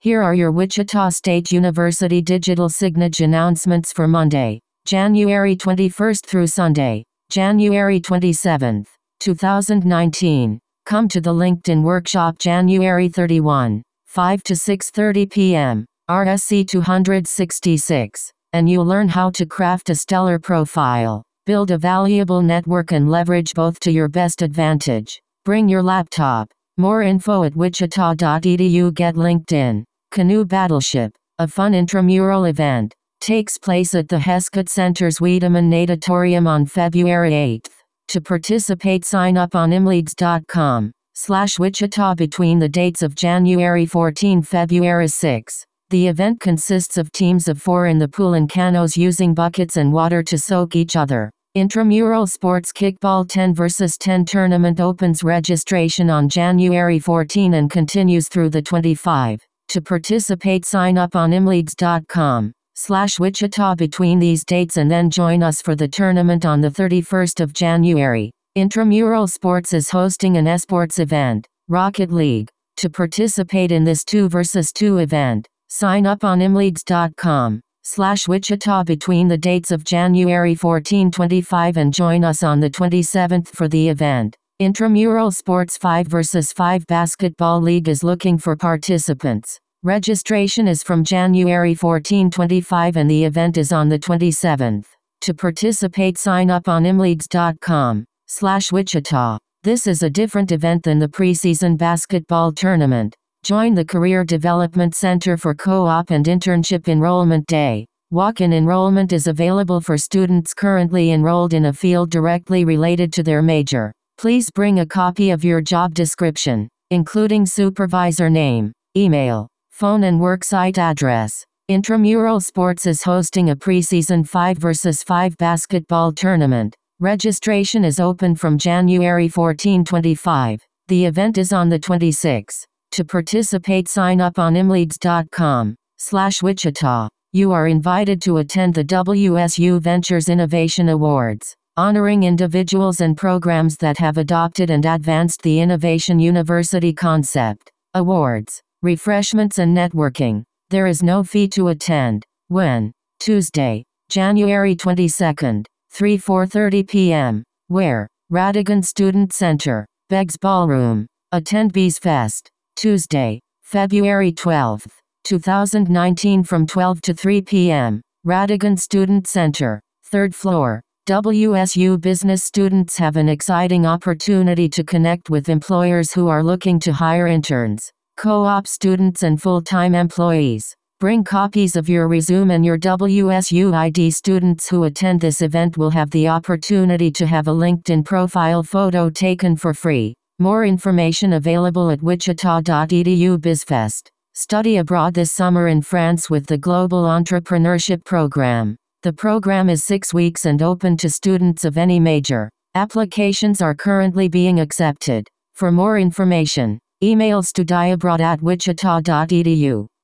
Here are your Wichita State University digital signage announcements for Monday, January 21st through Sunday, January 27th, 2019. Come to the LinkedIn workshop January 31, 5 to 6:30 p.m., RSC 266, and you'll learn how to craft a stellar profile, build a valuable network and leverage both to your best advantage. Bring your laptop. More info at wichita.edu. Get LinkedIn. Canoe Battleship, a fun intramural event, takes place at the Heskett Center's Wiedemann Natatorium on February 8th. To participate, sign up on imleads.com/Wichita between the dates of January 14 and February 6. The event consists of teams of 4 in the pool and canoes using buckets and water to soak each other. Intramural Sports Kickball 10 vs 10 tournament opens registration on January 14 and continues through the 25. To participate, sign up on imleads.com/Wichita between these dates and then join us for the tournament on the 31st of January. Intramural Sports is hosting an esports event, Rocket League. To participate in this 2 vs 2 event, sign up on imleads.com/Wichita between the dates of January 14-25 and join us on the 27th for the event. Intramural Sports 5 vs 5 Basketball League is looking for participants. Registration is from January 14-25 and the event is on the 27th. To participate, sign up on imleads.com/Wichita. This is a different event than the preseason basketball tournament. Join the Career Development Center for Co-op and Internship Enrollment Day. Walk-in enrollment is available for students currently enrolled in a field directly related to their major. Please bring a copy of your job description, including supervisor name, email, phone and worksite address. Intramural Sports is hosting a preseason 5 vs 5 basketball tournament. Registration is open from January 14-25. The event is on the 26th. To participate, sign up on imleads.com/Wichita. You are invited to attend the WSU Ventures Innovation Awards, honoring individuals and programs that have adopted and advanced the Innovation University concept. Awards, refreshments and networking. There is no fee to attend. When? Tuesday, January 22nd, 3-4:30 p.m. Where? Radigan Student Center, Beggs Ballroom. Attend Bees Fest. Tuesday, February 12th, 2019 from 12 to 3 p.m. Radigan Student Center, 3rd floor. WSU business students have an exciting opportunity to connect with employers who are looking to hire interns, co-op students and full-time employees. Bring copies of your resume and your WSU ID. Students who attend this event will have the opportunity to have a LinkedIn profile photo taken for free. More information available at wichita.edu. BizFest. Study abroad this summer in France with the Global Entrepreneurship Program. The program is 6 weeks and open to students of any major. Applications are currently being accepted. For more information, email studyabroad@wichita.edu.